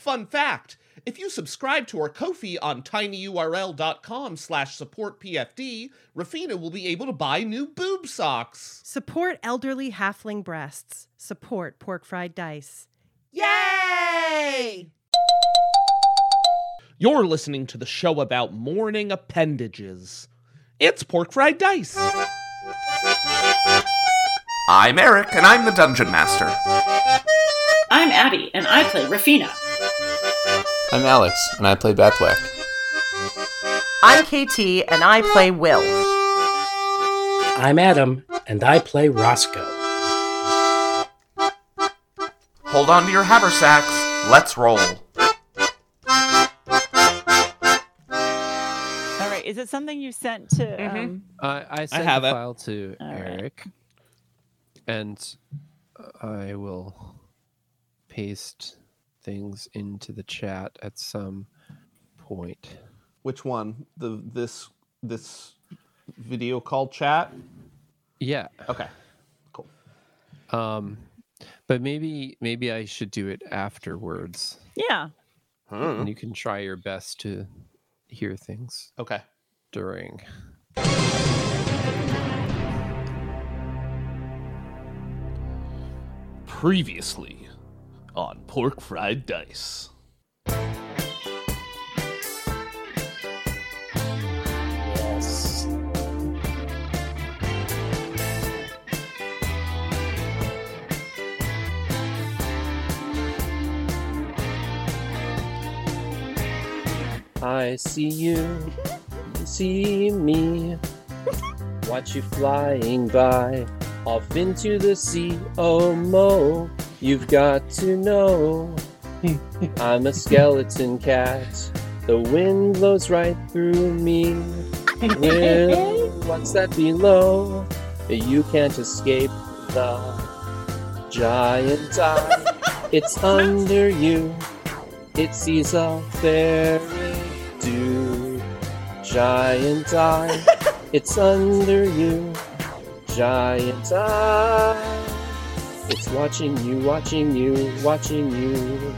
Fun fact, if you subscribe to our Ko-fi on tinyurl.com/supportpfd, Rafina will be able to buy new boob socks. Support elderly halfling breasts. Support Pork Fried Dice. Yay! You're listening to the show about mourning appendages. It's Pork Fried Dice. I'm Eric, and I'm the Dungeon Master. I'm Abby, and I play Rafina. I'm Alex, and I play Bethwick. I'm KT, and I play Will. I'm Adam, and I play Roscoe. Hold on to your haversacks. Let's roll. All right, is it something you sent to... I sent have the it. file to All Eric, and I will paste things into the chat at some point. Which one? This video call chat? Yeah. Okay, cool. But maybe I should do it afterwards. Yeah. And you can try your best to hear things Okay. during. Previously on Pork Fried Dice. Yes. I see you, you see me. Watch you flying by, off into the sea. Oh, Mo, you've got to know. I'm a skeleton cat. The wind blows right through me. Will, what's that below? You can't escape the giant eye. It's under you. It sees a fairy do. Giant eye. It's under you. Giant eye. It's watching you, watching you, watching you.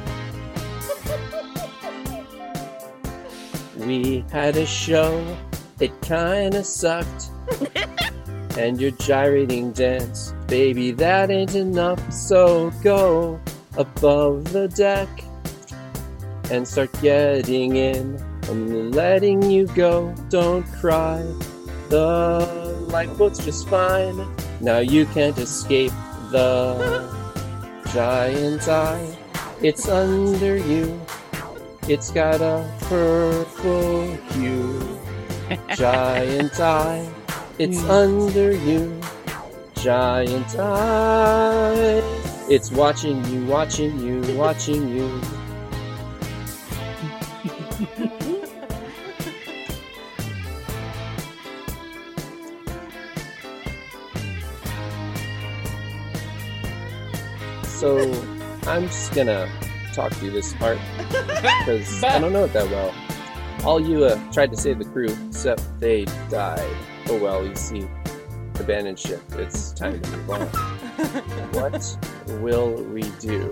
We had a show, it kinda sucked. And your gyrating dance, baby, that ain't enough. So go above the deck and start getting in. I'm letting you go, don't cry. The lifeboat's just fine. Now you can't escape the giant eye. It's under you. It's got a purple hue. Giant eye. It's under you. Giant eye. It's watching you, watching you, watching you. So, I'm just gonna talk through this part, because I don't know it that well. All you tried to save the crew, except they died. Oh well, you see, abandoned ship. It's time to move on. What will we do?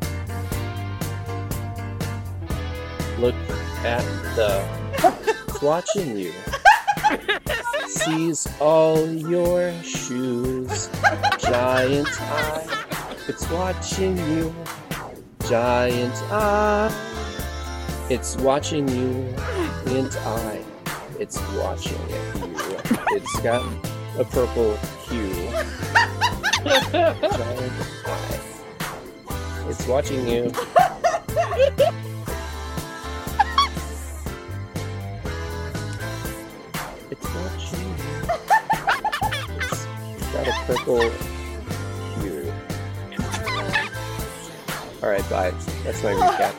Look at it's watching you. Sees all your shoes. Giant eye. It's watching you, giant eye. It's watching you, giant eye. It's watching you. It's got a purple hue. Giant eye. It's watching you. It's watching you. It's got a purple hue. Alright, bye. That's my recap.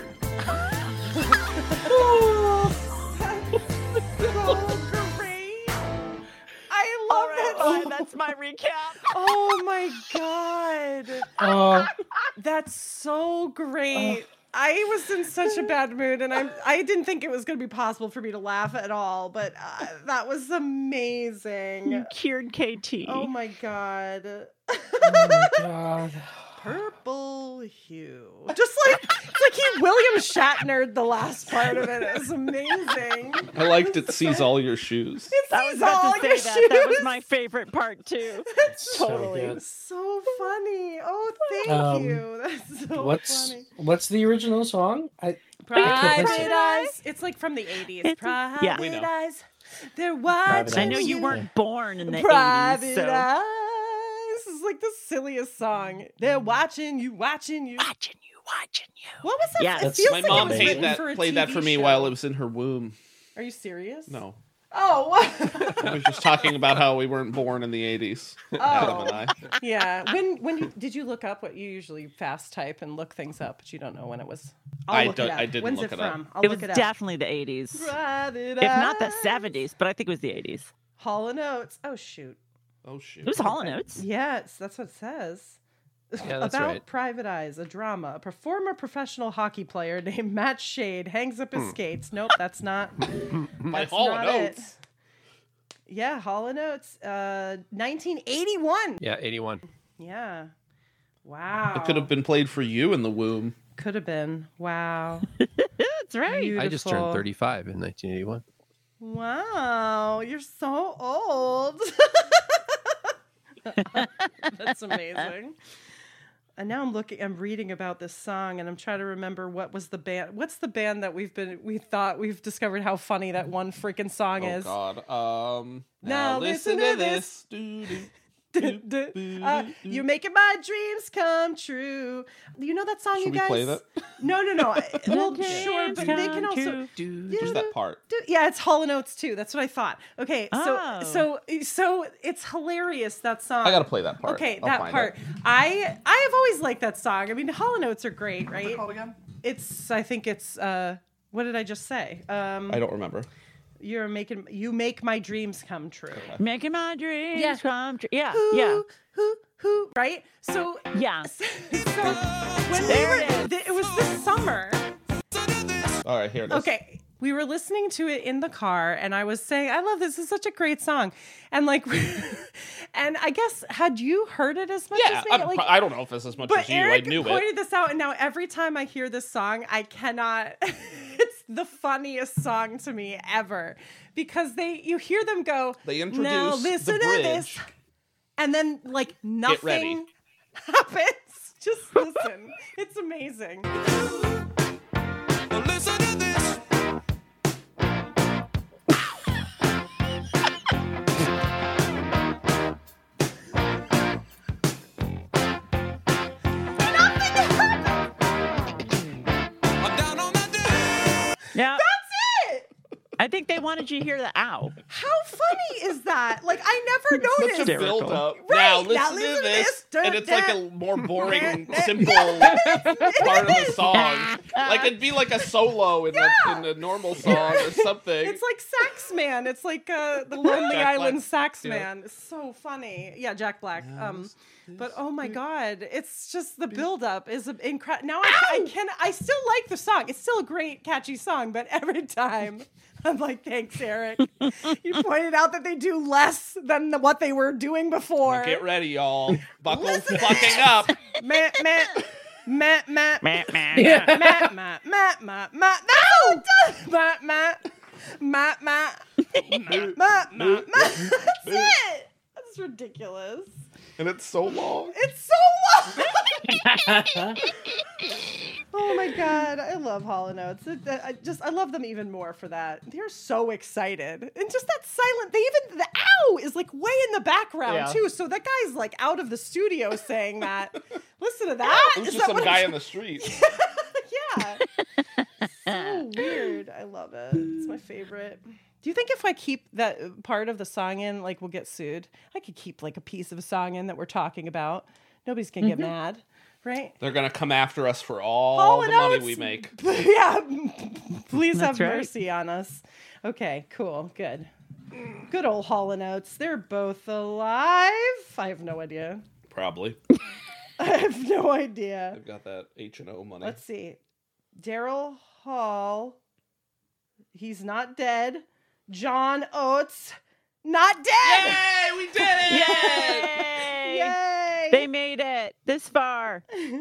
So great. I love it. Oh, that's my recap. Oh my god. That's so great. I was in such a bad mood, and I didn't think it was going to be possible for me to laugh at all, but that was amazing. You cured KT. Oh my god. Oh my god. purple hue. Just like it's like he William Shatnered the last part of it. It's amazing. I liked it sees all your shoes. I was about to say that. That was my favorite part too. Totally. So funny. Oh, thank you. That's so funny. What's the original song? Private Eyes. It's like from the 80s. Private we know. Eyes. They're watching. I know you weren't born in the Private 80s. So. Eyes. This is like the silliest song. They're watching you. Watching you. What was that? Yes. It feels My like mom it was played written that for a played that TV for me show. while it was in her womb. Are you serious? No. Oh, what? I was just talking about how we weren't born in the 80s. Adam and I. Yeah. Did you look up what you usually fast type and look things up, but you don't know when it was? I Look it up. didn't When's look it it up. from? I'll It look was it up. definitely the 80s. Private If not the Eyes. 70s, but I think it was the 80s. Hall & Oates. Oh shoot. Oh shoot. It was Hall & Oates. Yes, that's what it says. Yeah, that's About right. Private Eyes, a drama. A former professional hockey player named Matt Shade hangs up his skates. Nope, that's not. My That's Hall not and it. Oates. Yeah, Hall & Oates. 1981. Yeah, 81. Yeah. Wow. It could have been played for you in the womb. Could have been. Wow. That's right. I just turned Beautiful. 35 in 1981. Wow, you're so old. That's amazing. And now I'm reading about this song and I'm trying to remember what was the band. What's the band that we've discovered how funny that one freaking song Oh is. God. Now listen to this. Doo-doo. You're making my dreams come true. You know that song, Should you we guys? play that? No. Well, sure, but they can also. Just that part. Yeah, it's Hall & Oates too. That's what I thought. Okay, Oh. so it's hilarious, that song. I gotta play that part. Okay, I'll that find part. it. I have always liked that song. I mean, Hall & Oates are great, right? again? I think it's what did I just say? I don't remember. You make my dreams come true. Making my dreams Yeah. come true. Yeah, Who, yeah. who, right? So Yeah. So when it was this summer. All right, here it is. Okay, we were listening to it in the car, and I was saying, "I love this. It's such a great song." And and I guess had you heard it as much Yeah, as me? I don't know if it's as much But as you. Eric I knew pointed it. this out, and now every time I hear this song, I cannot. It's the funniest song to me ever because you hear them go. They now introduce listen the to bridge. this, and then ready. nothing happens. Just listen. It's amazing. Listen to this. I'm down on that day. Yeah. That's it. I think they wanted you to hear the ow. How funny is that? Like I never Such noticed. a Hysterical. build up. Right, Now now listen listen to to this. this. And it's like a more boring, simple It part of the is. song. Like it'd be like a solo in a normal song or something. It's like Sax Man. It's like the Lonely Jack Island Black. Sax Yeah. Man. It's so funny. Yeah, Jack Black. But oh my God, it's just the buildup is incredible. Now I still like the song. It's still a great, catchy song. But every time I'm like, thanks, Eric. You pointed out that they do less than what they were doing before. Get ready, y'all. Buckle Listen to fucking up. Matt. Meh, meh. Matt. No! Matt. That's it. That's ridiculous. And it's so long. It's so long. Oh my God, I love Hall & Oates. I love them even more for that. They're so excited, and just that silent. The ow is like way in the background too. So that guy's like out of the studio saying that. Listen to that. It was Is just that some what guy it- in the street. Yeah. So weird. I love it. It's my favorite. Do you think if I keep that part of the song in, like we'll get sued? I could keep like a piece of a song in that we're talking about. Nobody's gonna get mad, right? They're gonna come after us for all Hall the & money Oates. we make. Yeah. Please have That's right. mercy on us. Okay, cool. Good. Good old Hall & Oates. They're both alive. I have no idea. Probably. I have no idea. They've got that H&O money. Let's see. Daryl Hall. He's not dead. John Oates. Not dead. Yay! We did it! Yay! Yay! They made it this far.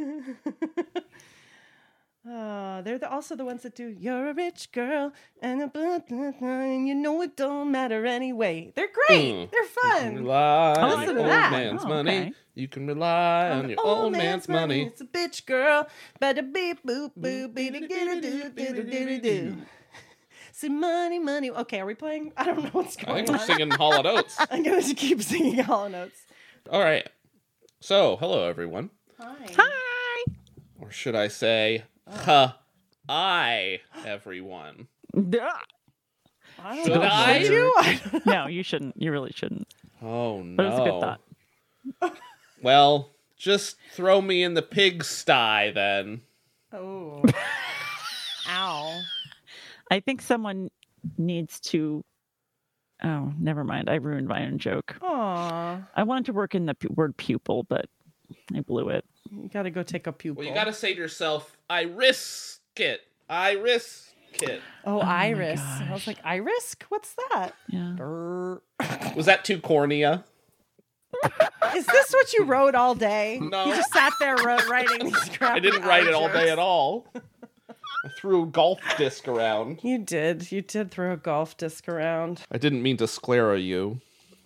They're also the ones that do "You're a rich girl and you know it don't matter anyway." They're great. They're fun. Rely on Listen your to old that. man's Oh, money. okay. You can rely on your old man's money. It's a bitch girl. Better beep boop boop beep get do do do. See money. Okay, are we playing? I don't know what's I going think we're on. singing Hall & Oates. I'm going to keep singing Hall & Oates. All right. So, hello, everyone. Hi. Or should I say, hi, everyone. Duh. I don't Should know. I? Should you? I don't know. No, you shouldn't. You really shouldn't. Oh, no. But it's a good thought. Well, just throw me in the pigsty, then. Oh. Ow. I think someone needs to. Oh, never mind. I ruined my own joke. Aw. I wanted to work in the word pupil, but I blew it. You got to go take a pupil. Well, you gotta say to yourself, I risk it. I risk it. Oh, my Iris. I was gosh. like, Iris? What's that? Yeah. Was that too cornea? Is this what you wrote all day? No. You just sat there writing these crap. I didn't write it all day at all. I threw a golf disc around. You did. You did throw a golf disc around. I didn't mean to sclera you.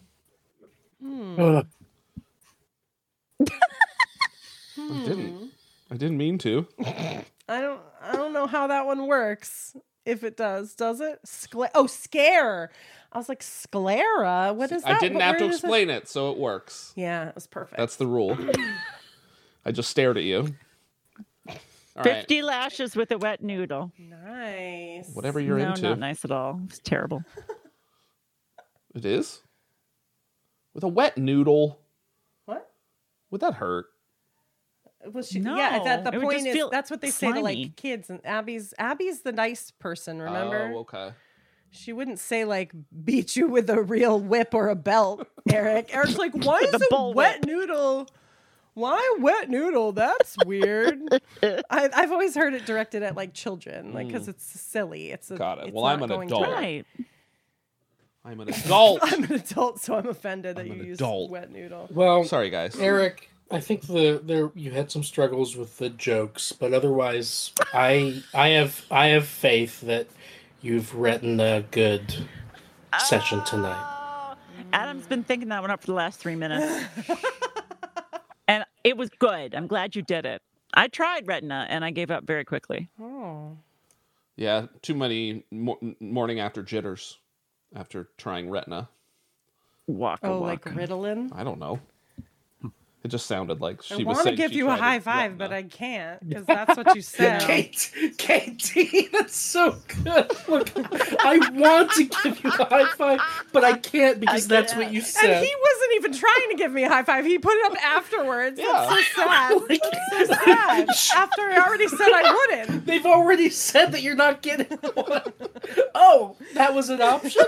Ugh. I didn't mean to. I don't know how that one works. If it does it? Scare. I was like, sclera? What is that? I didn't have to Where is it? explain it, so it works. Yeah, it was perfect. That's the rule. I just stared at you. All 50 lashes with a wet noodle. nice. Whatever you're No, into. not nice at all. It's terrible. It is? With a wet noodle? What? Would that hurt? Was she? No, Yeah, that the it would point just is feel that's what they say to slimy. like kids. And Abby's the nice person. Remember? Oh, okay. She wouldn't say like beat you with a real whip or a belt, Eric. Eric's like, why is With a a bull wet noodle? Why wet noodle? That's weird. I've always heard it directed at like children, like because it's silly. It's Got it. it's Well, not I'm an going to- adult. Right. I'm an adult. I'm an adult, so I'm offended that I'm you an use adult. wet noodle. Well, Sorry, guys. Eric, I think there you had some struggles with the jokes, but otherwise, I have faith that you've written a good session tonight. Oh, Adam's been thinking that one up for the last 3 minutes. And it was good. I'm glad you did it. I tried retina and I gave up very quickly. Oh, Yeah, too many morning after jitters after trying retina. Walk a oh, walk. like Ritalin. I don't know. It just sounded like she I was want to saying give she you a tried high it five, but retina. I can't because that's what you said. KT, that's so good. Look, I want to give you a high five, but I can't because that's what you And said. he wasn't even trying to give me a high five. He put it up afterwards. Yeah. That's so sad. That's so sad. After I already said I wouldn't. They've already said that you're not getting one. Oh, that was an option?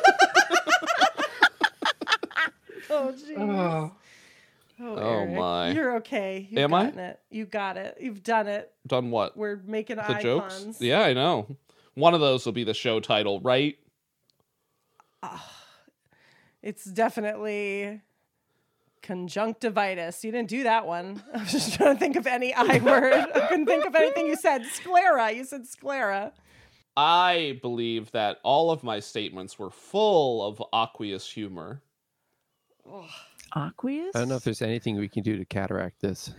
Oh, jeez. Oh. Oh, Oh, Eric. my. You're okay. You've Am I? gotten it. You got it. You've done it. Done what? We're making The eye jokes? puns. Yeah, I know. One of those will be the show title, right? It's definitely conjunctivitis. You didn't do that one. I was just trying to think of any I word. I couldn't think of anything you said. Sclera. You said sclera. I believe that all of my statements were full of aqueous humor. Aqueous? I don't know if there's anything we can do to cataract this.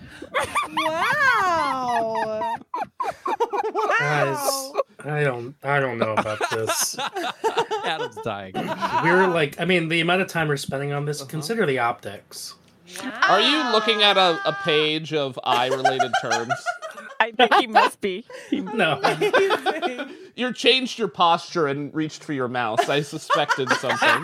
Wow. Guys, I don't know about this. Adam's dying. We're like, I mean, the amount of time we're spending on this, consider the optics. Are you looking at a page of eye-related terms? I think he must be. No. You changed your posture and reached for your mouse. I suspected something.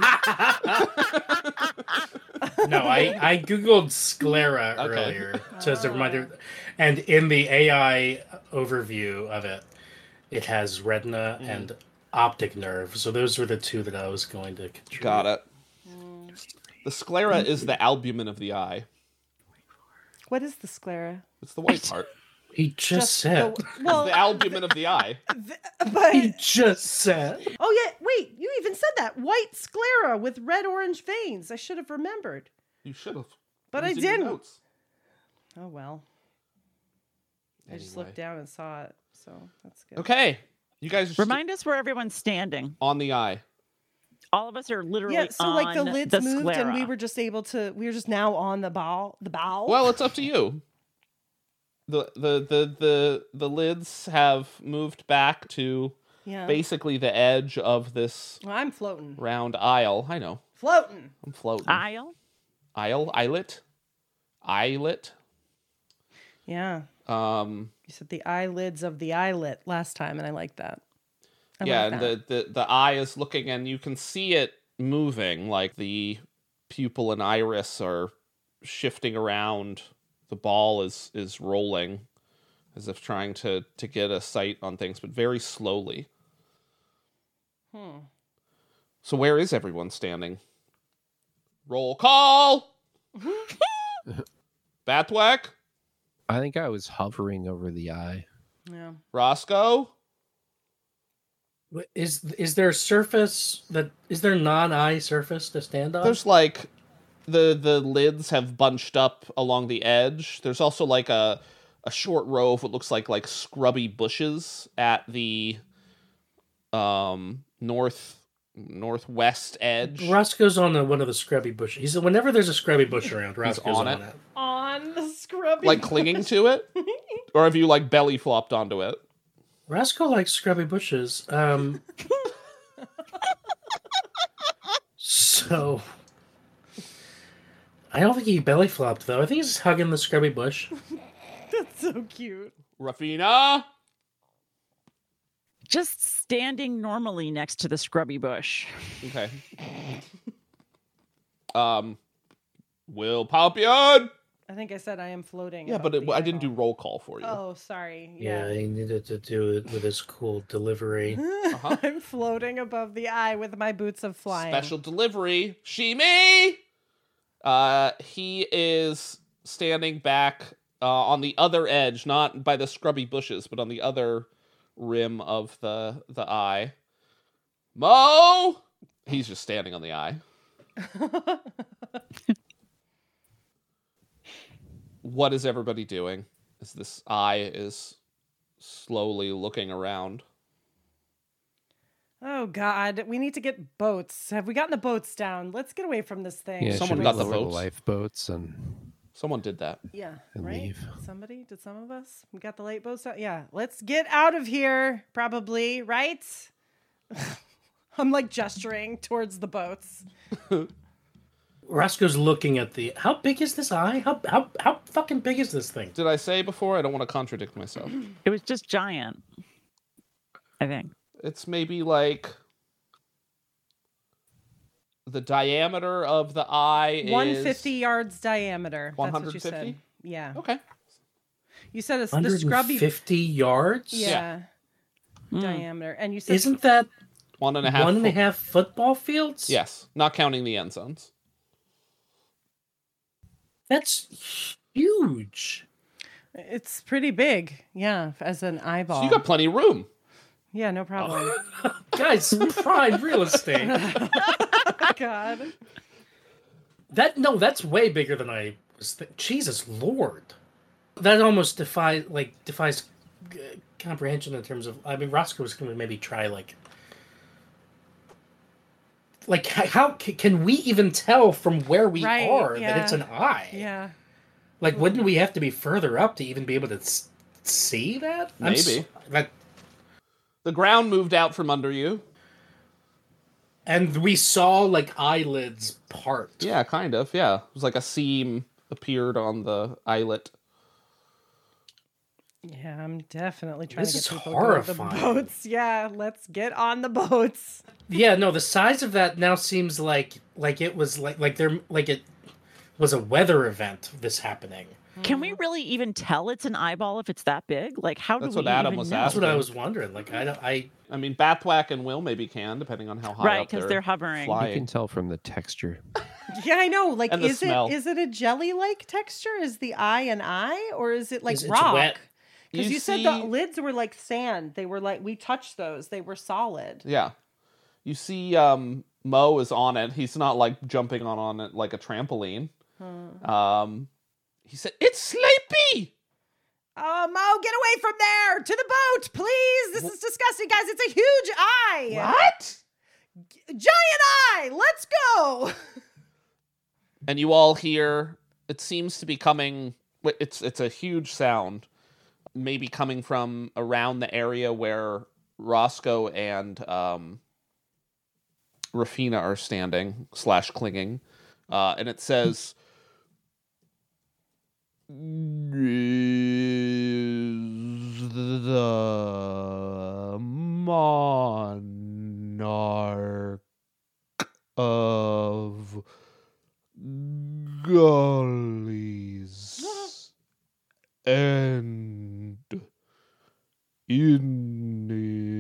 No, I googled sclera Okay. earlier so as a reminder, and in the AI overview of it, it has retina and optic nerve. So those were the two that I was going to contribute. Got it. The sclera is the albumin of the eye. What is the sclera? It's the white part. He just said. Well, The albumin of the eye. but He just said. oh yeah, wait, you even said that white sclera with red orange veins. I should have remembered, You should have. but It I was in your didn't. notes. Oh, well. I just Anyway. looked down and saw it, so that's good. Okay. You guys are Remind us where everyone's standing. on the eye. All of us are literally Yeah, so like the on lids the moved and we sclera. were just now on the bow. Well, it's up to you. The lids have moved back to yeah. basically the edge of this Well, I'm floating. round aisle. I know. Floating. I'm floating. Aisle? Eyelet. Yeah. You said the eyelids of the eyelet last time, and I like that. I yeah, like and that. the eye is looking, and you can see it moving. Like the pupil and iris are shifting around. The ball is rolling, as if trying to get a sight on things, but very slowly. So where is everyone standing? Roll call. Bathwack. I think I was hovering over the eye. Yeah. Roscoe. Is there a surface is there non-eye surface to stand on? There's like the lids have bunched up along the edge. There's also like a short row of what looks like scrubby bushes at the northwest edge. Roscoe's on one of the scrubby bushes. Whenever there's a scrubby bush around, Roscoe's on on it. it. On the scrubby. Like clinging to it? Or have you like belly flopped onto it? Roscoe likes scrubby bushes. So I don't think he belly flopped though. I think he's hugging the scrubby bush. That's so cute. Rafina. Just standing normally next to the scrubby bush. Okay. Will Palpion. I think I said I am floating. Yeah, above but the I didn't do eyeball. roll call for you. Oh, sorry. Yeah, Yeah. he needed to do it with his cool delivery. I'm floating above the eye with my boots of flying. Special delivery. Shimi! He is standing back on the other edge, not by the scrubby bushes, but on the other rim of the eye. Mo! He's just standing on the eye. What is everybody doing as this eye is slowly looking around? Oh, God. We need to get boats. Have we gotten the boats down? Let's get away from this thing. Yeah, Someone should we got the lower boats. lifeboats and Someone did that. Yeah, and right? leave. Somebody? Did some of us? We got the late boats out? Yeah. Let's get out of here, probably, right? I'm like gesturing towards the boats. Roscoe's looking at the. How big is this eye? How fucking big is this thing? Did I say before? I don't want to contradict myself. It was just giant, I think. It's maybe like the diameter of the eye is 150 yards diameter. That's what you 150? said. Yeah. Okay. You said it's the scrubby 150 yards? yeah. Mm. Diameter. And you said Isn't that 1.5 one and a half football fields? Yes, not counting the end zones. That's huge. it's pretty big. Yeah, as an eyeball. So you got plenty of room. Yeah, no problem. Guys, prime real estate. God. That's way bigger than I was Jesus Lord. That almost defies comprehension in terms of. I mean, Roscoe was going to maybe try how can we even tell from where we Right, are yeah. that it's an eye? Yeah. Like, wouldn't we have to be further up to even be able to see that? Maybe. The ground moved out from under you. And we saw, like, eyelids part. Yeah, kind of. Yeah. It was like a seam appeared on the eyelet. Yeah, I'm definitely trying This to is get people to go to the horrifying. boats. Yeah, let's get on the boats. Yeah, no, the size of that now seems like it was like it was a weather event, this happening. Can we really even tell it's an eyeball if it's that big? Like, how That's do we what Adam even was know? That's what I asking. was wondering. Like, I I mean, Bathwack and Will maybe can, depending on how high Right, up because they're hovering. You flying. can tell from the texture. Yeah, I know. Like, And the is smell. it a jelly-like texture? Is the eye an eye, or is it like It's rock? wet. Because You you said the see- lids were like sand. They were like, we touched those. They were solid. Yeah. You see Mo is on it. He's not like jumping on it like a trampoline. He said, "It's Sleepy!" Oh, Mo, get away from there! To the boat, please! This is disgusting, guys. It's a huge eye! What? Giant eye! Let's go! And you all hear, it seems to be coming, it's a huge sound, maybe coming from around the area where Roscoe and Rafina are standing / clinging. And it says, "Is the monarch of Gullies and in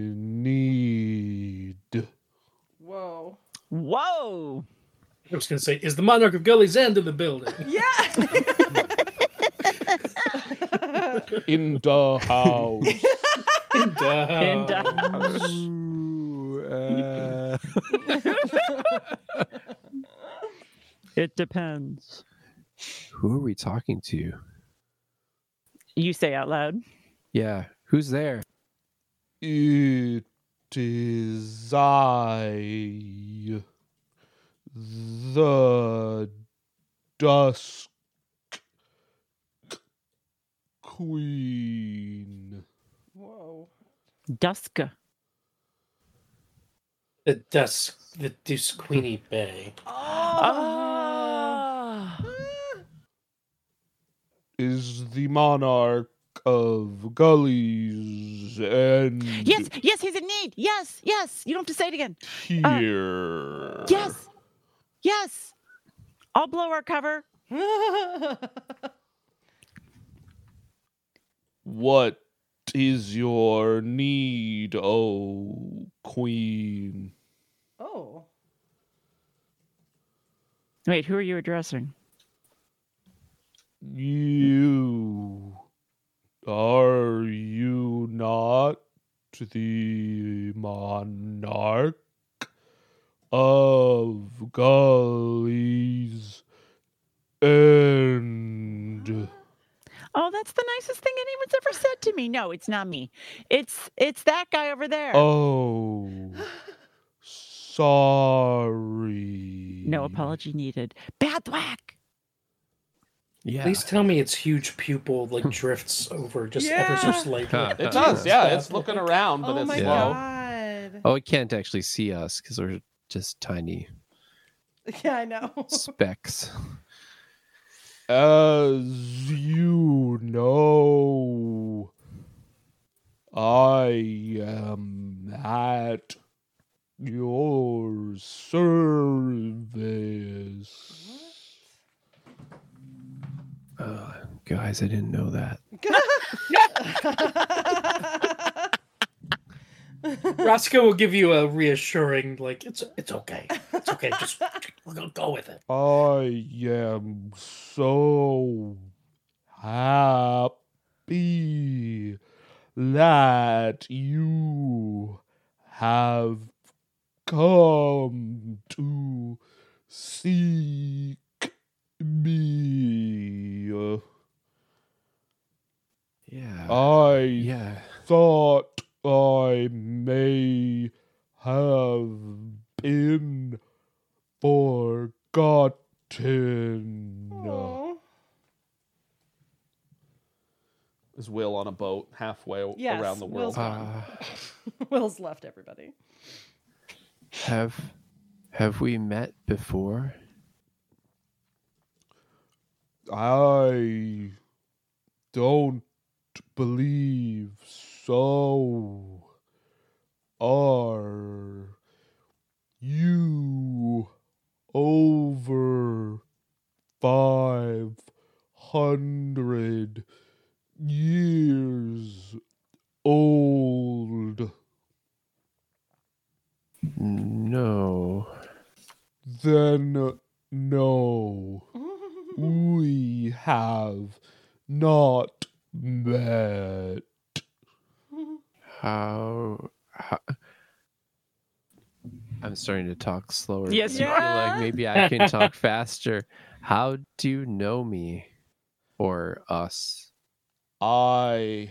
need." Whoa. Whoa! I was going to say, is the Monarch of Gully's End in the building? Yeah! In the house. In the It depends. Who are we talking to? You say out loud. Yeah, who's there? It is I, the Dusk Queen. Whoa. Duska. the Dusk Queenie Bay. Is the monarch of Gullies and Yes, he's in need. Yes. You don't have to say it again. here? Yes. I'll blow our cover. What is your need, O Queen? Oh. Wait, who are you addressing? Are you not the monarch of Gullies and... Oh, that's the nicest thing anyone's ever said to me. No, it's not me. It's that guy over there. Oh, sorry. No apology needed. Bad thwack. Yeah. Please tell me its huge pupil drifts over just ever so slightly. It does, yeah. It's looking around, but it's my slow. God. Oh, it can't actually see us because we're just tiny Yeah, I know. specks. As you know, I am at your service. Guys, I didn't know that. Roscoe will give you a reassuring, it's okay. It's okay. Just we're gonna go with it. I am so happy that you have come to seek me. Yeah. I thought I may have been forgotten. Aw. Is Will on a boat halfway Yes, around the world? Will's gone. Will's left everybody. Have we met before? I don't believe so. Are you over 500 years old? No. Then no. We have not met. How I'm starting to talk slower. Yes, I you feel are. like maybe I can talk faster. How do you know me? or us? My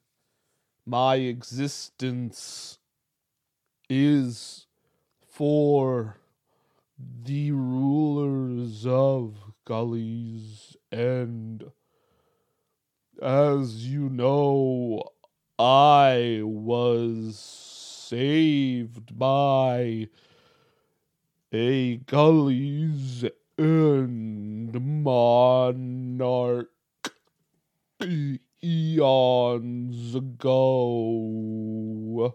existence is for the rulers of Gully's End. As you know, I was saved by a Gully's End monarch eons ago.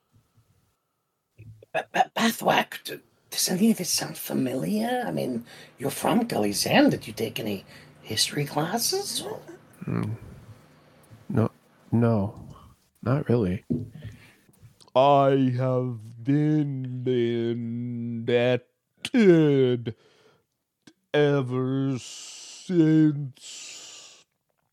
Bathwack, does any of this sound familiar? I mean, you're from Gully's End. Did you take any history classes? No, not really. I have been indebted ever since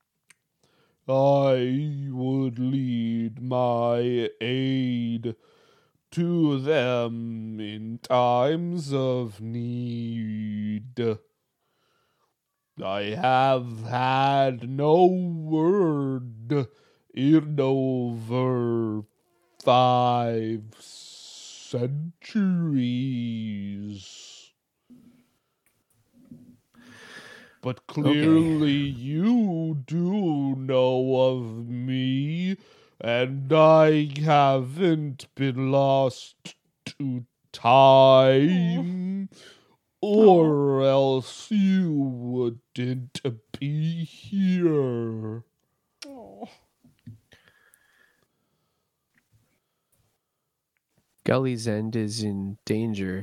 I would lead my aid to them in times of need. I have had no word in over 5 centuries. But clearly you do know of me, and I haven't been lost to time, or else you wouldn't be here. Gully's End is in danger.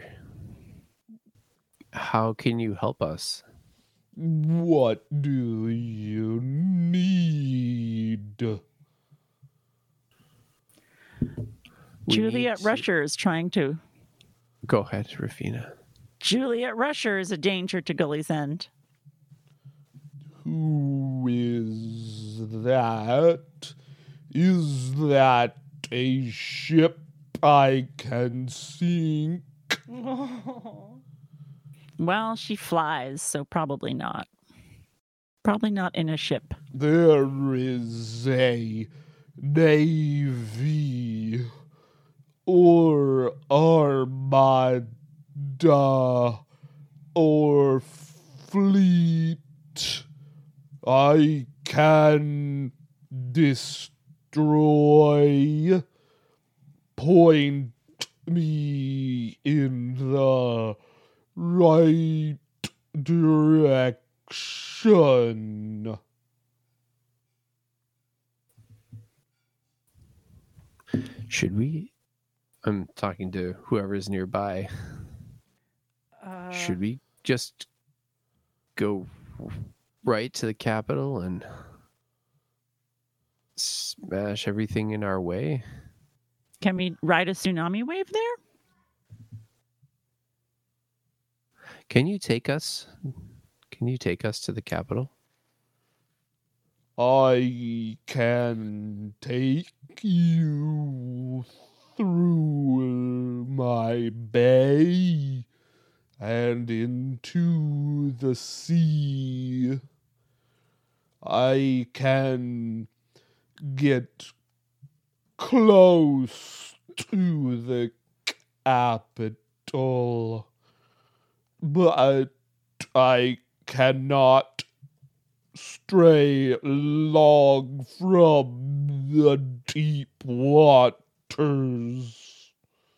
How can you help us? What do you need? Juliet Rusher is trying to. Go ahead, Rafina. Juliet Rusher is a danger to Gully's End. Who is that? Is that a ship I can sink? Well, she flies, so probably not. Probably not in a ship. There is a navy or armada or fleet I can destroy. Point me in the right direction. Should we? I'm talking to whoever's nearby. Should we just go right to the capital and smash everything in our way? Can we ride a tsunami wave there? Can you take us? Can you take us to the capital? I can take you through my bay and into the sea. I can get close to the capital, but I cannot stray long from the deep waters.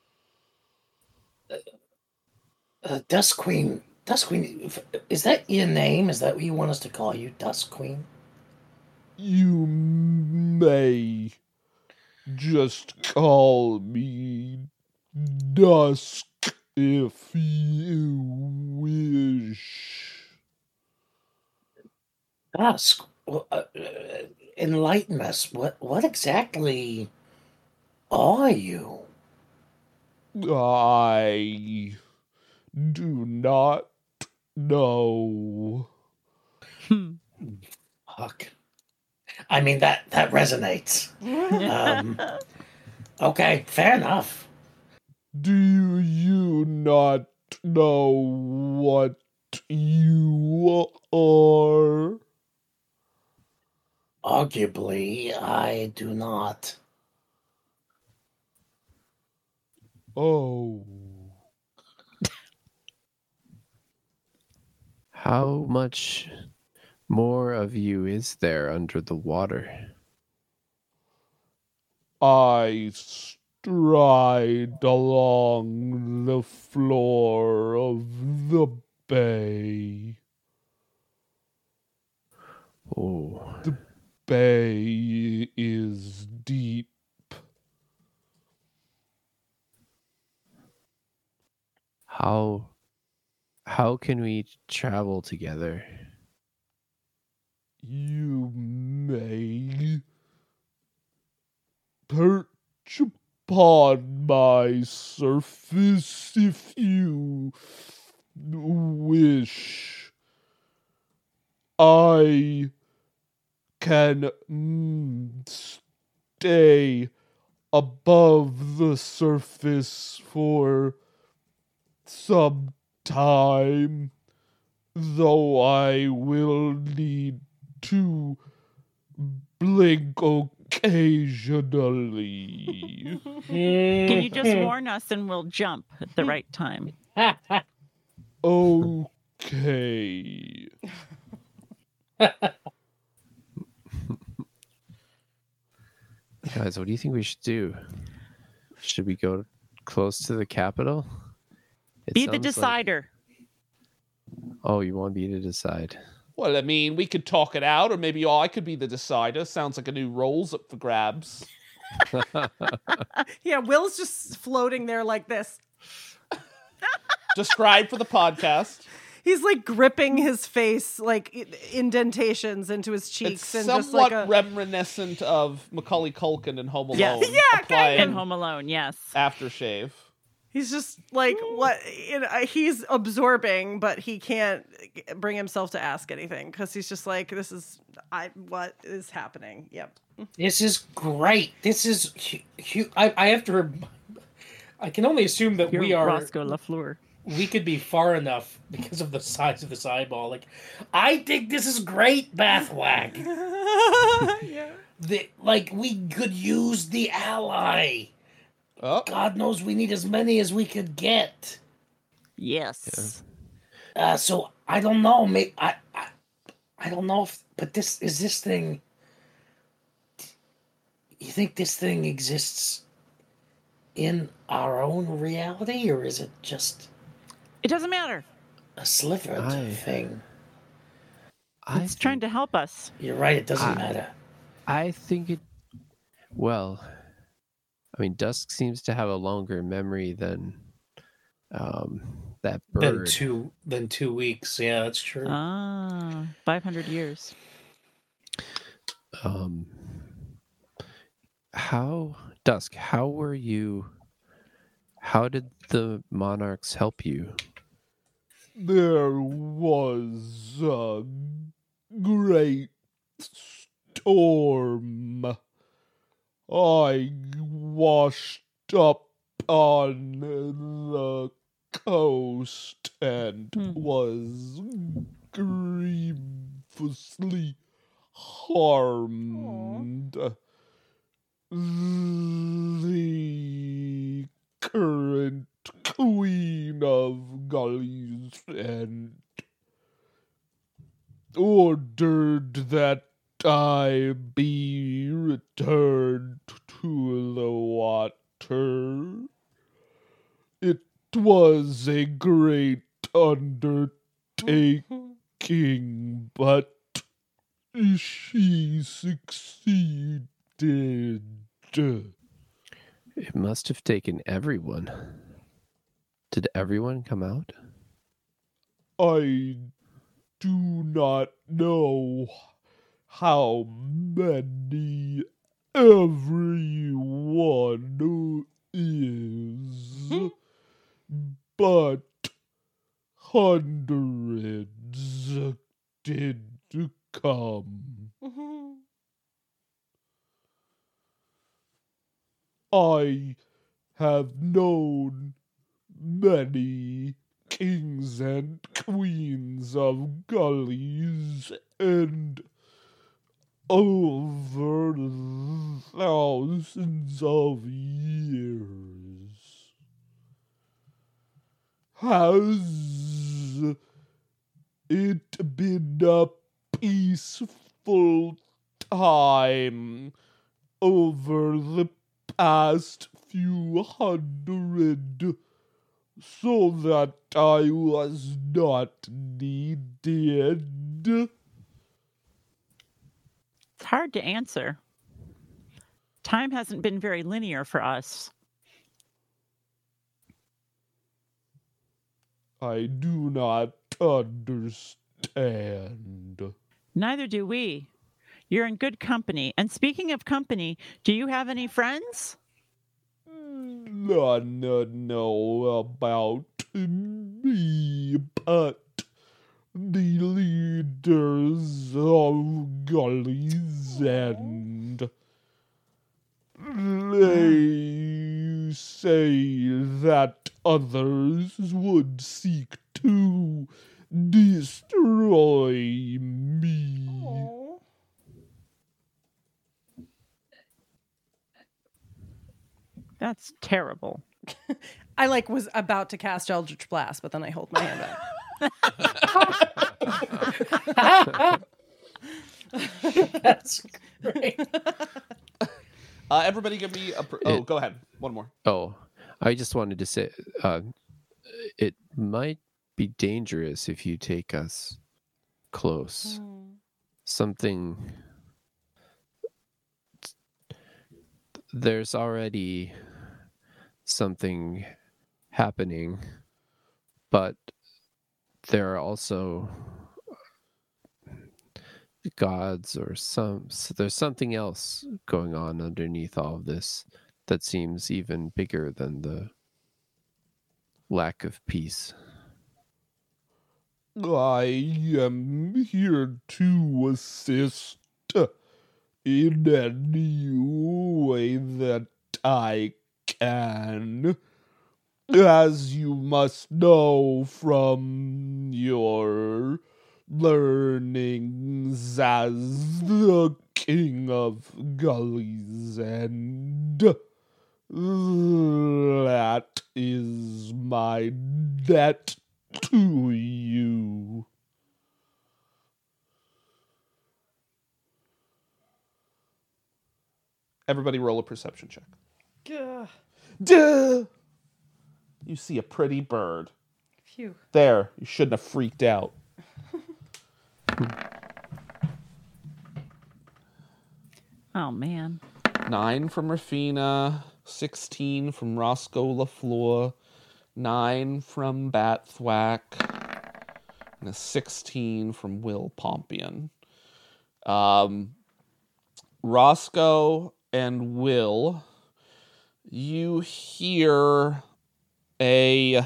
Dusk Queen, is that your name? Is that what you want us to call you, Dusk Queen? You may just call me Dusk if you wish. Dusk, enlighten us. What exactly are you? I do not know. Fuck. I mean, that resonates. Okay, fair enough. Do you not know what you are? Arguably, I do not. Oh. How much more of you is there under the water? I stride along the floor of the bay. Oh. The bay is deep. How can we travel together? You may perch upon my surface if you wish. I can stay above the surface for some time, though I will need to blink occasionally. Can you just warn us and we'll jump at the right time? Okay. Guys, what do you think we should do? Should we go close to the capital? Be the decider. Oh, you want me to decide? Well, I mean, we could talk it out, or maybe I could be the decider. Sounds like a new role's up for grabs. Yeah, Will's just floating there like this. Describe for the podcast. He's like gripping his face, like indentations into his cheeks, It's and somewhat just like reminiscent of Macaulay Culkin in Home Alone. Yes. Yeah, applying In Home Alone, yes. aftershave. he's just like what he's absorbing, but he can't bring himself to ask anything because he's just like, this is what is happening. Yep. This is great. This is I have to. I can only assume that You're we are Roscoe LaFleur. We could be far enough because of the size of this eyeball. Like, I think this is great, Bathwack. Yeah. We could use the ally. Oh. God knows we need as many as we could get. Yes. So I don't know. Maybe I don't know if. But this thing. You think this thing exists in our own reality, or is it just? It doesn't matter. A sliver thing. It's trying to help us. You're right, it doesn't matter. I think it... Well, I mean, Dusk seems to have a longer memory than that bird. Than 2 weeks. Yeah, that's true. 500 years. Dusk, how were you... How did the monarchs help you? There was a great storm. I washed up on the coast and was grievously harmed. The current queen of Gully's End ordered that I be returned to the water. It was a great undertaking, but she succeeded. It must have taken everyone. Did everyone come out? I do not know how many everyone is, but hundreds did come. I have known many kings and queens of Gully's, and over thousands of years has it been a peaceful time over the past few hundred, so that I was not needed? It's hard to answer. Time hasn't been very linear for us. I do not understand. Neither do we. You're in good company. And speaking of company, do you have any friends? None know about me, but the leaders of Gully's End. They say that others would seek to destroy me. Aw. That's terrible. I was about to cast Eldritch Blast, but then I hold my hand up. That's great. Everybody give me a... go ahead. One more. Oh, I just wanted to say, it might be dangerous if you take us close. There's already something happening, but there are also gods or there's something else going on underneath all of this that seems even bigger than the lack of peace. I am here to assist in any way that I can. As you must know from your learnings as the King of Gully's End, that is my debt to you. Everybody roll a perception check. Duh! You see a pretty bird. Phew. There, you shouldn't have freaked out. Oh, man. 9 from Rafina, 16 from Roscoe LaFleur, 9 from Batthwack, and a 16 from Will Pompion. Roscoe and Will, you hear a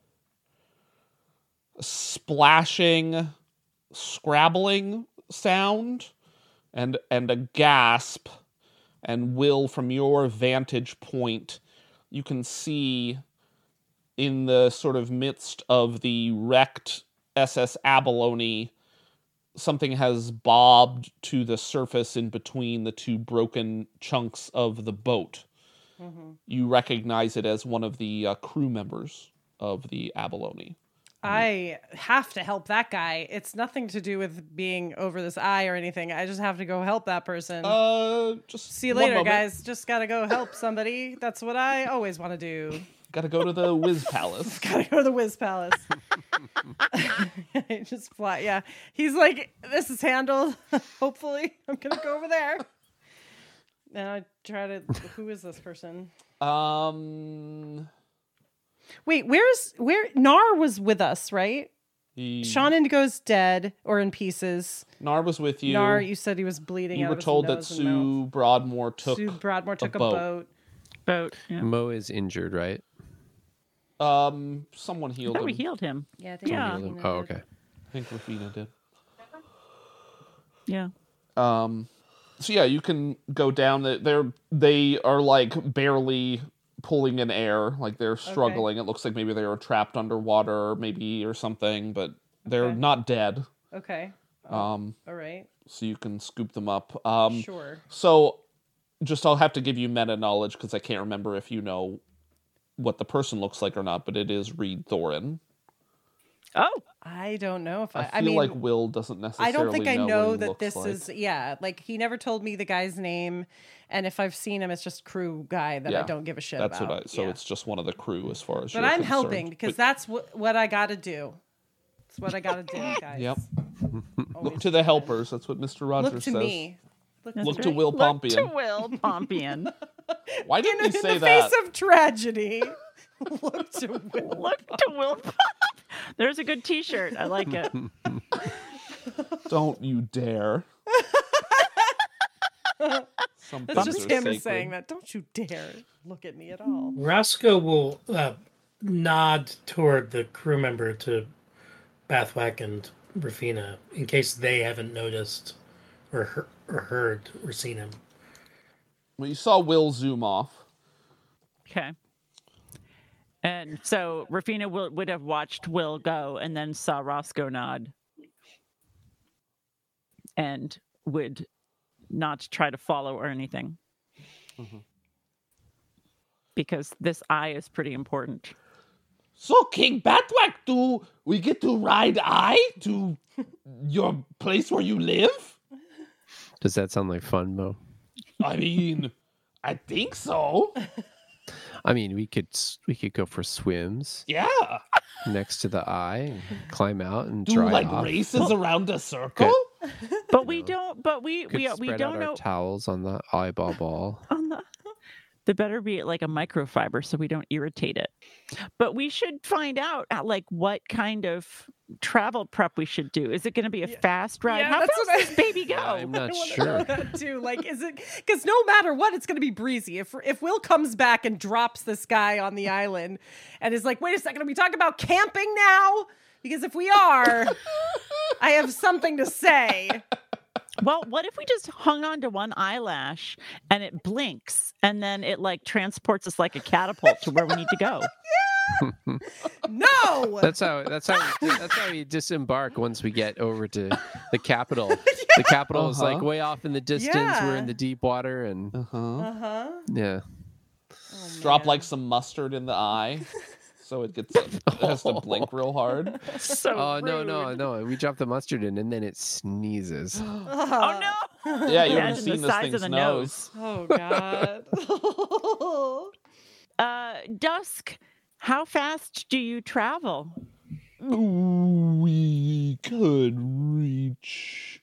splashing, scrabbling sound and a gasp. And Will, from your vantage point, you can see in the sort of midst of the wrecked SS Abalone, something has bobbed to the surface in between the two broken chunks of the boat. Mm-hmm. You recognize it as one of the crew members of the Abalone. I have to help that guy. It's nothing to do with being over this eye or anything. I just have to go help that person. Just see you later, guys. Just gotta go help somebody. That's what I always want to do. Gotta go to the Whiz Palace. Gotta go to the Whiz Palace. Just fly. Yeah. He's like, this is handled. Hopefully. I'm gonna go over there. And I try to... Who is this person? Wait, where Nar was with us, right? Sean Indigo's dead or in pieces. Nar was with you. Nar, you said he was bleeding. You out were of his told that nose and Sue Broadmoor took a boat. Yeah. Mo is injured, right? Someone healed him. We healed him. Yeah, Oh, okay. I think Rafina did. Yeah. So yeah, you can go down. They are like barely pulling in air, like they're struggling. It looks like maybe they were trapped underwater, maybe or something, but they're not dead. Okay. All right. So you can scoop them up. Sure. So I'll have to give you meta knowledge because I can't remember if you know what the person looks like or not, but it is Reed Thorin. Oh, I don't know if I feel mean, like Will doesn't necessarily I don't think I know know what he that looks this like. is, like he never told me the guy's name. And if I've seen him, it's just crew guy that I don't give a shit That's about. So it's just one of the crew as far as But you're I'm concerned. helping because that's what I got to do. It's what I got to do, guys. Yep. Look to the helpers. That's what Mr. Rogers Look says. to me. Look to Will Pompian. Look to Will Pompian. Why didn't you say in the that? face of tragedy. Look to Will. Look to Will. There's a good T-shirt. I like it. Don't you dare. That's just him saying that. Don't you dare look at me at all. Roscoe will nod toward the crew member to Bathwack and Rafina in case they haven't noticed or heard or seen him. Well, you saw Will zoom off. Okay. And so Rafina would have watched Will go and then saw Roscoe nod and would not try to follow or anything. Mm-hmm. Because this eye is pretty important. So, King Bathwack, do we get to ride to your place where you live? Does that sound like fun, Mo? I mean, I think so. I mean, we could go for swims. Yeah. Next to the eye, and climb out and Do dry like off. races around a circle? But we don't. But we Spread don't out know. our towels on the eyeball ball. There better be like a microfiber so we don't irritate it. But we should find out like what kind of travel prep we should do. Is it going to be a fast ride? Yeah, How that's fast what does this baby go? I'm not I wanna sure. know that too. Like, is it because no matter what, it's going to be breezy. If Will comes back and drops this guy on the island and is like, wait a second, are we talking about camping now? Because if we are, I have something to say. Well, what if we just hung on to one eyelash and it blinks and then it like transports us like a catapult to where we need to go? No. That's how we disembark once we get over to the capital. The capital is like way off in the distance. Yeah. We're in the deep water, and yeah. Drop like some mustard in the eye, so it has to blink real hard. So Oh rude. no! We drop the mustard in, and then it sneezes. Oh no! Yeah, you haven't Imagine seen the this size thing's of the nose. Oh God. Dusk, how fast do you travel? We could reach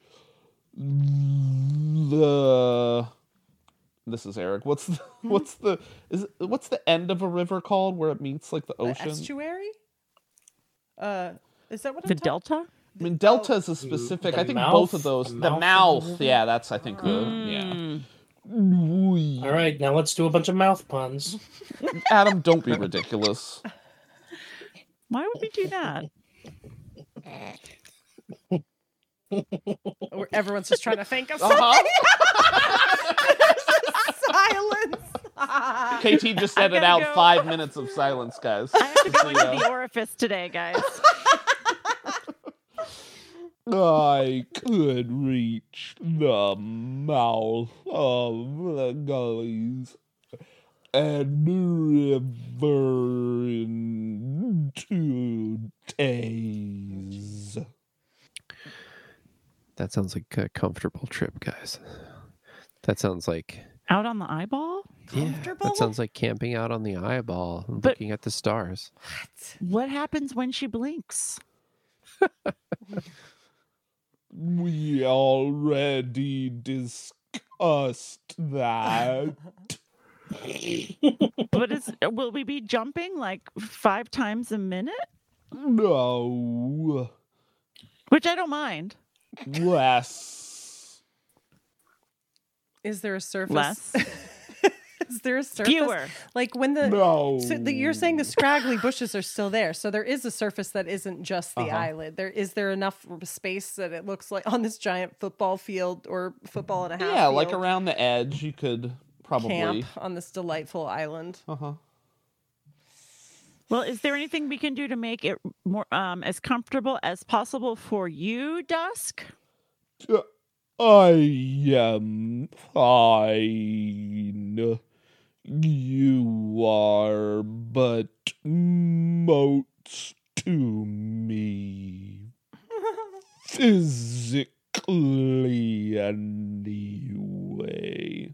the. This is Eric. What's the end of a river called where it meets like the ocean? Estuary? Is that what The I'm talking? delta? I mean, delta is a specific. The I think mouth? both of those. The The mouth mouth. of the river? Yeah, that's I think yeah. All right, now let's do a bunch of mouth puns. Adam, don't be ridiculous. Why would we do that? Or everyone's just trying to think of Uh-huh. silence. KT just edited gotta out go. 5 minutes of silence, guys. I have to go So, into yeah. the orifice today, guys. I could reach the mouth of the gullies and river in 2 days. That sounds like a comfortable trip, guys. That sounds like Out on the eyeball? Comfortable? that sounds like camping out on the eyeball and But- looking at the stars. What happens when she blinks? We already discussed that. But will we be jumping like 5 times a minute? No. Which I don't mind. Less. Is there a surface? Less. Is there a surface? Fewer. Like when the No. you're saying the scraggly bushes are still there, so there is a surface that isn't just the eyelid. Is there enough space that it looks like on this giant football field or football and a half? Yeah, like field around the edge, you could probably. camp on this delightful island. Uh-huh. Well, is there anything we can do to make it more as comfortable as possible for you, Dusk? I am fine. You are but motes to me. Physically, anyway.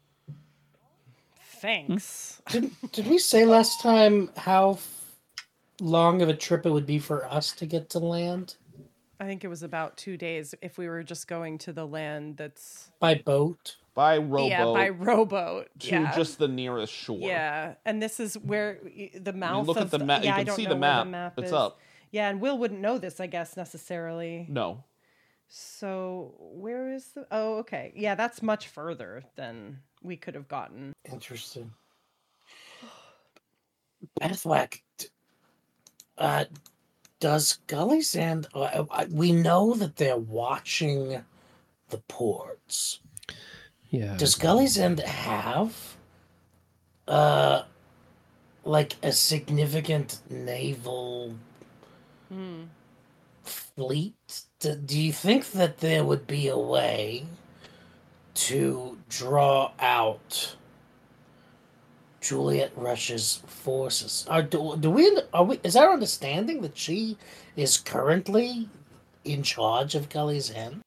Thanks. Did we say last time how long of a trip it would be for us to get to land? I think it was about 2 days if we were just going to the land that's by boat. By rowboat. Yeah, by rowboat. To just the nearest shore. Yeah, and this is where the mouth. Look at the map. Yeah, you I can don't see know the where map. It's is. up. Yeah, and Will wouldn't know this, I guess, necessarily. No. So where is the? Oh, okay. Yeah, that's much further than we could have gotten. Interesting. Bathwack, does Gully's End? We know that they're watching the ports. Yeah. Does Gully's End have, like a significant naval fleet? Do you think that there would be a way to draw out Juliet Rush's forces? Is our understanding that she is currently in charge of Gully's End?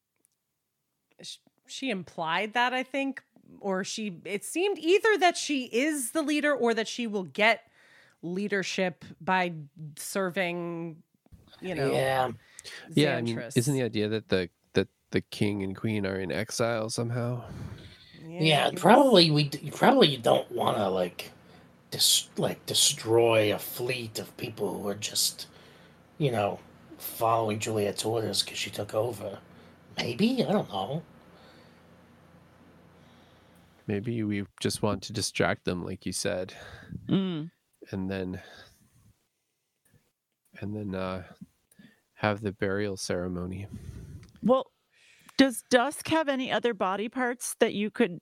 She implied that, I think, or it seemed either that she is the leader or that she will get leadership by serving, Yeah, I mean, isn't the idea that the king and queen are in exile somehow? Yeah, probably you don't want to destroy a fleet of people who are just, following Juliet's orders because she took over. Maybe, I don't know. Maybe we just want to distract them, like you said, and then have the burial ceremony. Well, does Dusk have any other body parts that you could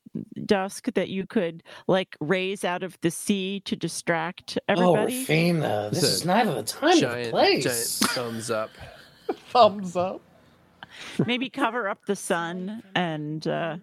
like raise out of the sea to distract everybody? Oh, Rufina, this is neither the time or the place. Giant thumbs up. Thumbs up. Maybe cover up the sun and.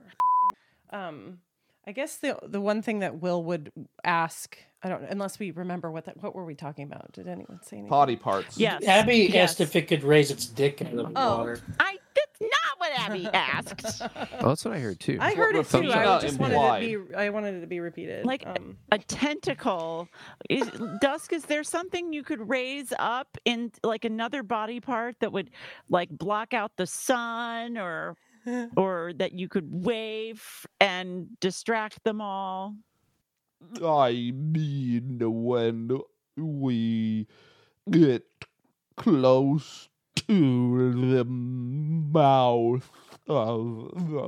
I guess the one thing that Will would ask, unless we remember what were we talking about? Did anyone say anything? Body parts. Yes. Abby asked if it could raise its dick in the water. That's not what Abby asked. Well, that's what I heard too. I heard it too. I just wanted it to be repeated. Like a tentacle. Dusk, is there something you could raise up in like another body part that would like block out the sun or that you could wave and distract them all? I mean, when we get close to the mouth of the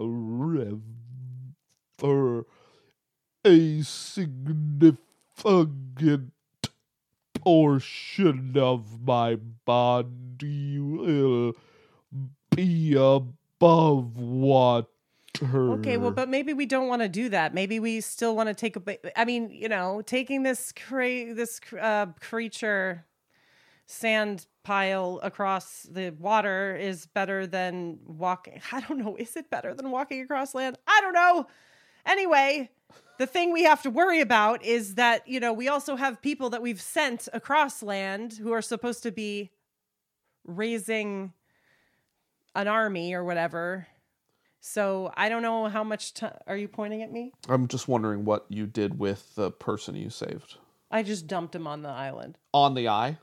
river, a significant portion of my body will be above water. Okay, well, but maybe we don't want to do that. Maybe we still want to take taking this creature sand pile across the water is better than walking. I don't know. Is it better than walking across land? I don't know. Anyway, the thing we have to worry about is that, we also have people that we've sent across land who are supposed to be raising an army or whatever. So I don't know how much time. Are you pointing at me? I'm just wondering what you did with the person you saved. I just dumped him on the island. On the eye?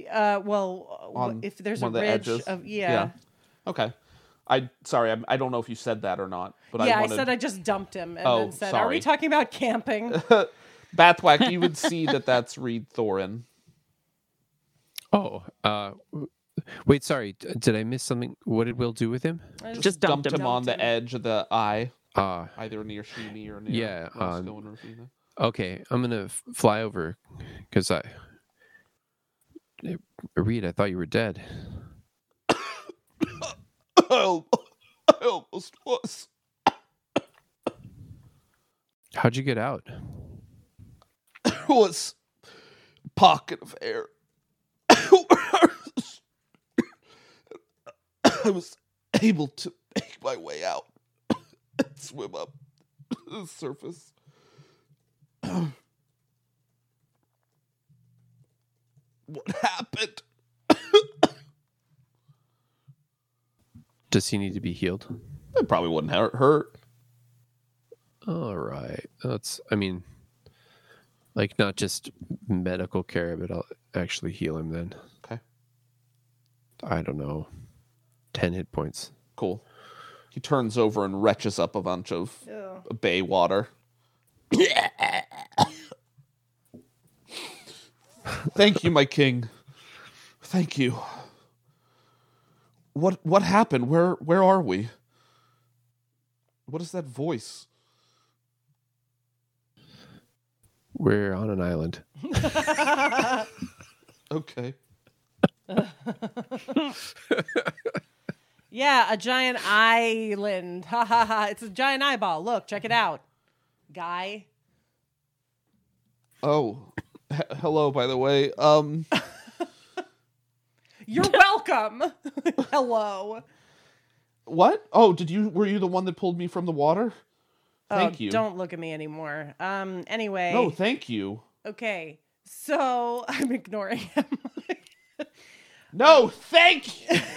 If there's a one of the ridge edges? of yeah. Okay. I don't know if you said that or not, but I said I just dumped him and then said, "Are we talking about camping?" Bathwack, you would see that's Reed Thorin. Oh, wait, sorry. Did I miss something? What did Will do with him? Just dumped him on the edge of the eye. Either near Shimi or near Roscoe and Rufina. Okay, I'm gonna fly over because Reed, I thought you were dead. I almost was. How'd you get out? There was a pocket of air. I was able to my way out. Swim up to the surface. What happened? Does he need to be healed? It probably wouldn't hurt. All right. I mean, like not just medical care, but I'll actually heal him then. Okay. I don't know. 10 hit points. Cool. He turns over and retches up a bunch of bay water. Thank you, my king. Thank you. What happened? Where are we? What is that voice? We're on an island. Okay. Yeah, a giant island. Ha ha ha. It's a giant eyeball. Look, check it out. Guy. Oh. Hello, by the way. You're welcome. Hello. What? Oh, were you the one that pulled me from the water? Thank you. Don't look at me anymore. Anyway. No, thank you. Okay. So I'm ignoring him. No, thank you.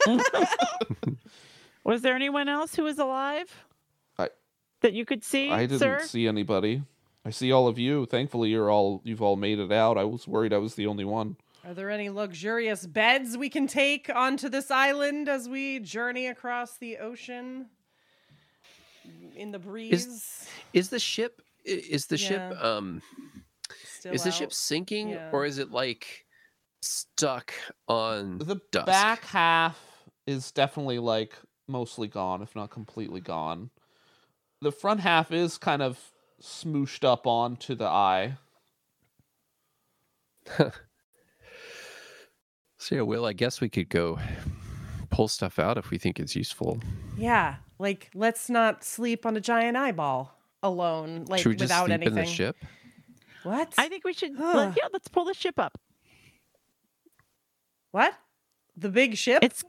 Was there anyone else who was alive that you could see? I didn't see anybody. I see all of you. Thankfully, you've all made it out. I was worried I was the only one. Are there any luxurious beds we can take onto this island as we journey across the ocean in the breeze? Is the ship ship Still sinking, Yeah. or is it like stuck on The dusk? back half is definitely like mostly gone, if not completely gone. The front half is kind of smooshed up onto the eye. So yeah, Will, I guess we could go pull stuff out if we think it's useful. Yeah, like let's not sleep on a giant eyeball alone, like Should we just without sleep anything. in the ship? What? I think we should. Let's pull the ship up. What? The big ship? It's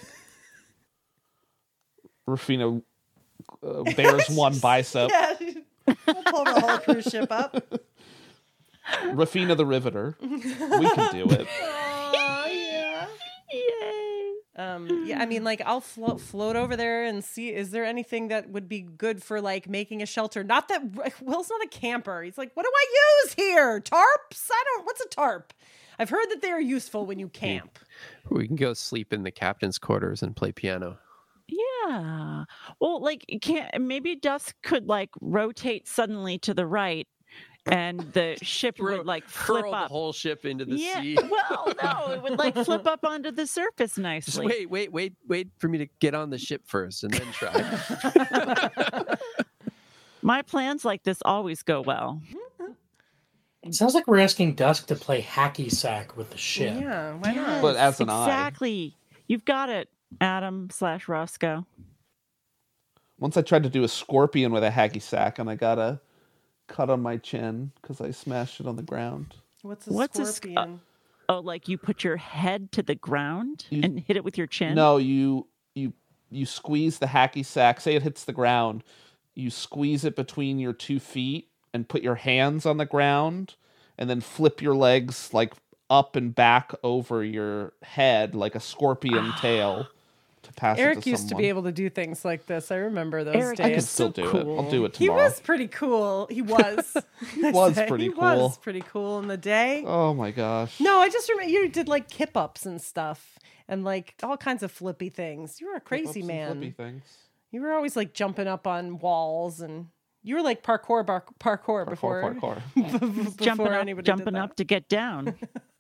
Rufina bears one bicep. Yeah, we'll pull the whole cruise ship up. Rufina the Riveter. We can do it. Oh, yeah. Yay. Yeah, I mean, like, I'll float over there and see, is there anything that would be good for, like, making a shelter? Not that, Will's not a camper. He's like, what do I use here? Tarps? What's a tarp? I've heard that they are useful when you camp. We can go sleep in the captain's quarters and play piano. Yeah. Well, like, maybe Dusk could like rotate suddenly to the right, and the ship would like flip Hurl up. the whole ship into the sea. Well, no, it would like flip up onto the surface nicely. Just wait for me to get on the ship first and then try. My plans like this always go well. It sounds like we're asking Dusk to play hacky sack with the ship. Yeah, why not? But as an eye. Exactly. You've got it, Adam/Roscoe. Once I tried to do a scorpion with a hacky sack, and I got a cut on my chin because I smashed it on the ground. What's a scorpion? Like you put your head to the ground and hit it with your chin? No, you squeeze the hacky sack. Say it hits the ground. You squeeze it between your 2 feet and put your hands on the ground, and then flip your legs like up and back over your head like a scorpion tail to pass it to Eric used to someone. be able to do things like this. I remember those Eric, days. I can still do it. I'll do it He tomorrow. was pretty cool. He was. He was pretty He cool. was pretty cool in the day. Oh my gosh. No, I just remember you did like kip ups and stuff and like all kinds of flippy things. You were a crazy Flippy man. flippy things. You were always like jumping up on walls and you were like parkour before Jumping anybody did jumping that. up to get down.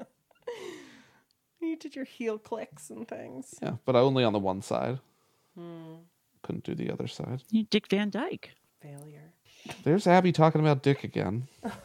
You did your heel clicks and things. Yeah, but only on the one side. Couldn't do the other side. You Dick Van Dyke. Failure. There's Abby talking about Dick again.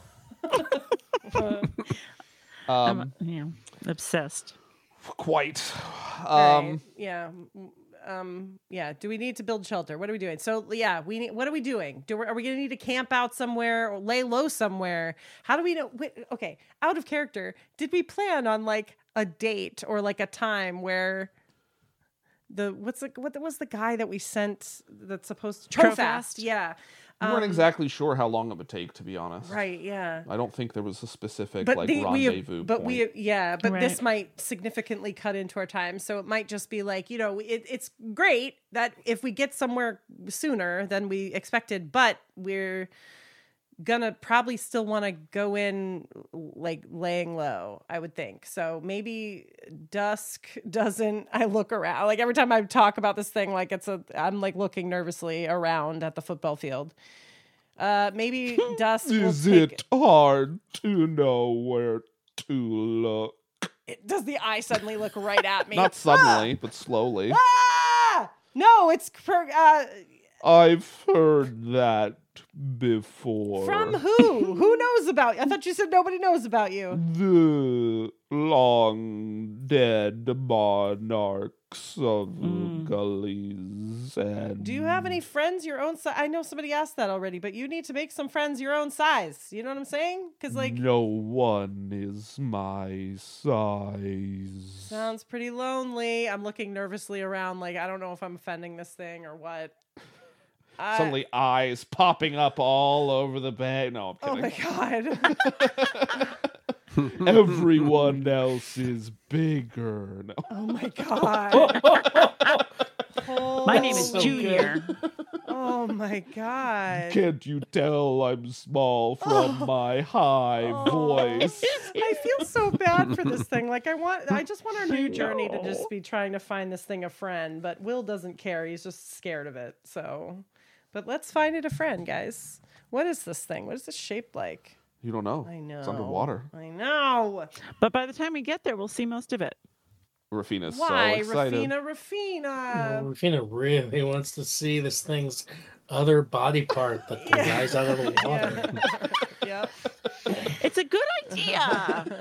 I'm obsessed. Quite. Right. Yeah. Yeah. Do we need to build shelter? What are we doing? So yeah, what are we doing? Are we going to need to camp out somewhere or lay low somewhere? How do we know? Okay. Out of character. Did we plan on like a date or like a time where what was the guy that we sent that's supposed to Trofast? Yeah. We weren't exactly sure how long it would take, to be honest. Right, yeah. I don't think there was a specific rendezvous point. This might significantly cut into our time. So it might just be like, it's great that if we get somewhere sooner than we expected, but we're gonna probably still want to go in like laying low, I would think. So maybe Dusk doesn't. I look around like every time I talk about this thing, like I'm like looking nervously around at the football field. Maybe Dusk Is it hard to know where to look? Does the eye suddenly look right at me? Not suddenly, but slowly. No, it's I've heard that before. From who? Who knows about you? I thought you said nobody knows about you. The long dead monarchs of gullies. And do you have any friends your own size? I know somebody asked that already, but you need to make some friends your own size. You know what I'm saying? Because no one is my size. Sounds pretty lonely. I'm looking nervously around, like I don't know if I'm offending this thing or what. Suddenly eyes popping up all over the bag. No, I'm kidding. Oh my god. Everyone else is bigger. No. Oh my god. My name is Junior. Oh my god. Can't you tell I'm small from my high voice? I feel so bad for this thing. Like I just want our new journey to just be trying to find this thing a friend, but Will doesn't care. He's just scared of it. So, but let's find it a friend, guys. What is this thing? What is this shaped like? You don't know. I know. It's underwater. I know. But by the time we get there, we'll see most of it. Rafina's Why? so excited. Rafina. Rafina really wants to see this thing's other body part that can rise out of the water. Yep. It's a good idea.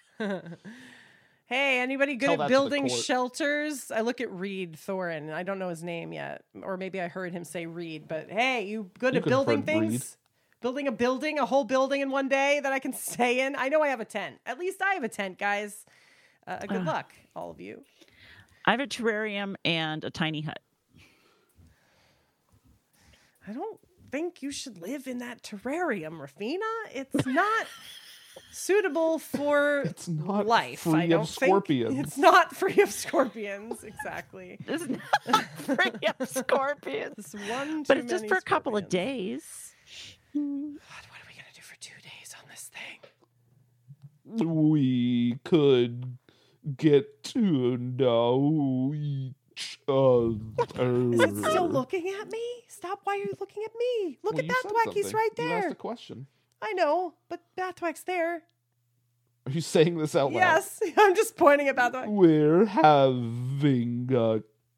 Hey, anybody good Tell at that to the building court. shelters? I look at Reed Thorin. I don't know his name yet. Or maybe I heard him say Reed. But hey, you good You at could have building heard things? Reed. Building a whole building in one day that I can stay in? I know I have a tent. At least I have a tent, guys. Good luck, all of you. I have a terrarium and a tiny hut. I don't think you should live in that terrarium, Rafina. It's not suitable for It's not life. free I don't of think scorpions. it's not free of scorpions. Exactly. It's not free of scorpions. It's one But too it's just many for a couple of scorpions. days. God, what are we gonna do for 2 days on this thing? We could get to know each other. Is it still looking at me? Stop! Why are you looking at me? Look Well, at you said Bathwack. He's something. right You asked there. a question. I know, but Bathwack's there. Are you saying this out loud? Yes, I'm just pointing at Bathwack. We're having a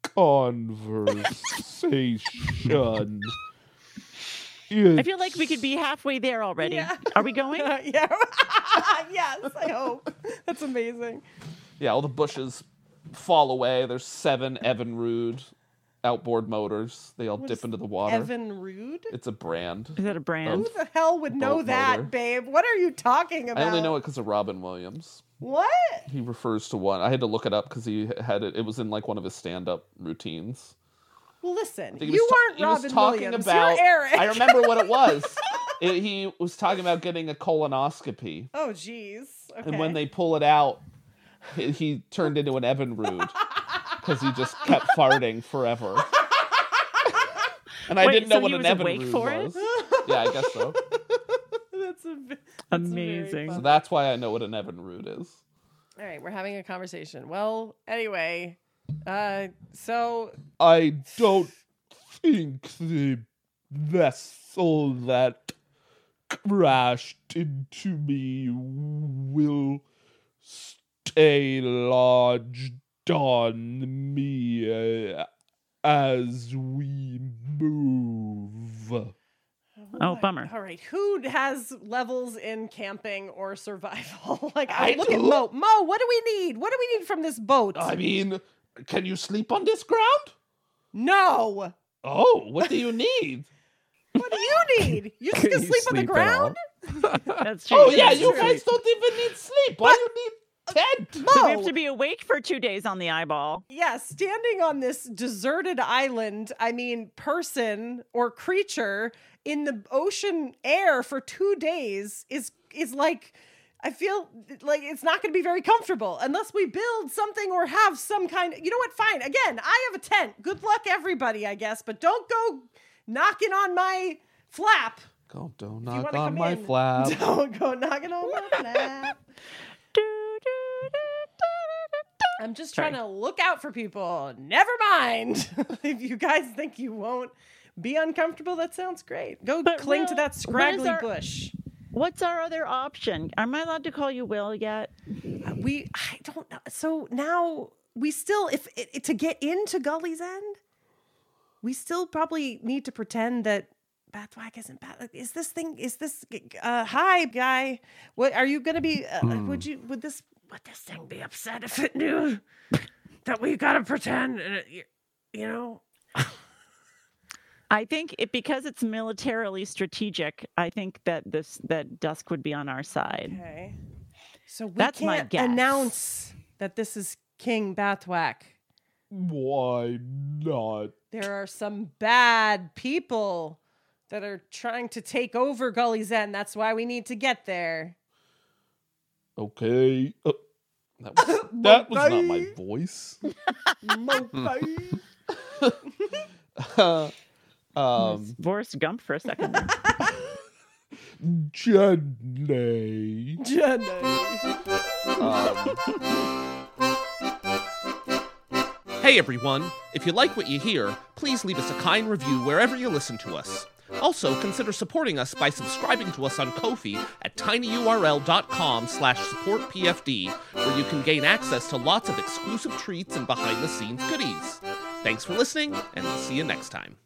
conversation. I feel like we could be halfway there already. Yeah. Are we going? Yeah. Yes, I hope. That's amazing. Yeah, all the bushes fall away. There's 7 Evinrude outboard motors. They all dip into the water. Evinrude? It's a brand. Is that a brand? Who the hell would know boat that, motor. babe? What are you talking about? I only know it because of Robin Williams. What? He refers to one. I had to look it up because he had it. It was in like one of his stand-up routines. Well, listen, I think you he weren't was Robin talking Williams. about. You're Eric. I remember what it was. He was talking about getting a colonoscopy, Oh, jeez. Okay. and when they pull it out, he turned into an Evinrude because he just kept farting forever. And I Wait, didn't know so what he an was awake Evinrude for it? was. Yeah, I guess so. That's Amazing. very So fun. that's why I know what an Evinrude is. All right, we're having a conversation. Well, anyway, so I don't think the vessel that crashed into me will stay lodged on me as we move. Oh, bummer. all right, who has levels in camping or survival? Like, I look at do. Mo. Mo, what do we need? What do we need from this boat? I mean, can you sleep on this ground? No. Oh, what do you need? What do you need? You just gonna You sleep on the sleep at ground? That's true. Oh yeah, That's you true. guys don't even need sleep. Why you need tent? Mo, We have to be awake for 2 days on the eyeball. Yeah, standing on this deserted island, I mean, person or creature in the ocean air for 2 days is like, I feel like it's not going to be very comfortable unless we build something or have some kind of, you know what? Fine. Again, I have a tent. Good luck, everybody, I guess, but don't go knocking on my flap. Don't knock on my flap. Don't go knocking on my flap. I'm just trying to look out for people. Never mind. If you guys think you won't be uncomfortable, that sounds great. Go cling to that scraggly bush. What's our other option? Am I allowed to call you Will yet? I don't know. So now we still, if to get into Gully's End, we still probably need to pretend that Bathwack isn't bad. Is this hi guy? What are you gonna be? Would this thing be upset if it knew that we gotta pretend? You know. I think because it's militarily strategic, I think that Dusk would be on our side. Okay. So That's my can't guess. announce that this is King Bathwack. Why not? There are some bad people that are trying to take over Gully's End. That's why we need to get there. Okay. That was not my voice. Forrest Gump for a second there. Jenny. Hey everyone, if you like what you hear, please leave us a kind review wherever you listen to us. Also, consider supporting us by subscribing to us on Ko-fi at tinyurl.com/supportpfd, where you can gain access to lots of exclusive treats and behind-the-scenes goodies. Thanks for listening, and we'll see you next time.